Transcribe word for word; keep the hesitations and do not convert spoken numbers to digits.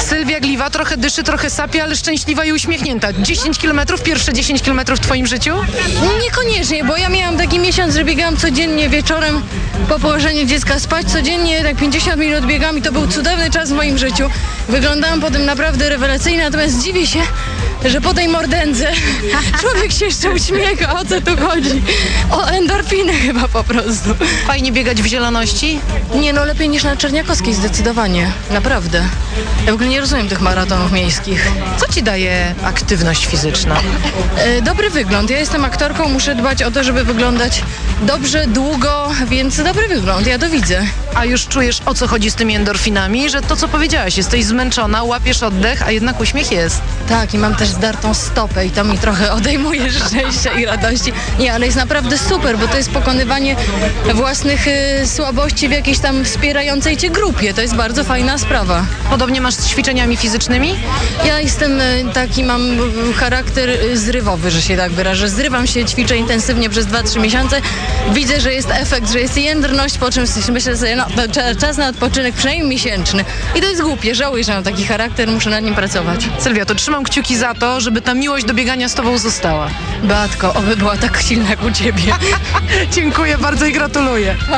Sylwia Gliwa trochę dyszy, trochę sapie, ale szczęśliwa i uśmiechnięta. dziesięć kilometrów, pierwsze dziesięć kilometrów w twoim życiu? Niekoniecznie, bo ja miałam taki miesiąc, że biegałam codziennie wieczorem po położeniu dziecka spać. Codziennie tak pięćdziesiąt minut biegam i to był cudowny czas w moim życiu. Wyglądałam potem naprawdę rewelacyjnie, natomiast dziwię się, że po tej mordędze człowiek się jeszcze uśmiecha. O co tu chodzi? O endorfiny chyba po prostu. Fajnie biegać w zieloności? Nie no, lepiej niż na Czerniakowskiej zdecydowanie. Naprawdę. Ja w ogóle nie rozumiem tych maratonów miejskich. Co ci daje aktywność fizyczna? E, dobry wygląd. Ja jestem aktorką, muszę dbać o to, żeby wyglądać dobrze, długo, więc dobry wygląd. Ja to widzę. A już czujesz, o co chodzi z tymi endorfinami? Że to, co powiedziałaś, jesteś zmęczona, łapiesz oddech, a jednak uśmiech jest. Tak, i mam też zdartą stopę i to mi trochę odejmuje szczęścia i radości. Nie, ale jest naprawdę super, bo to jest pokonywanie własnych y, słabości w jakiejś tam wspierającej cię grupie. To jest bardzo fajna sprawa. Podobnie masz z ćwiczeniami fizycznymi? Ja jestem y, taki, mam y, charakter y, zrywowy, że się tak wyrażę. Zrywam się, ćwiczę intensywnie przez dwa trzy miesiące. Widzę, że jest efekt, że jest jędrność, po czym myślę sobie, no to czas na odpoczynek, przynajmniej miesięczny. I to jest głupie, żałuję, że mam taki charakter, muszę nad nim pracować. Sylwia, to trzymam kciuki za to, żeby ta miłość do biegania z tobą została. Beatko, oby była tak silna jak u ciebie. Dziękuję bardzo i gratuluję.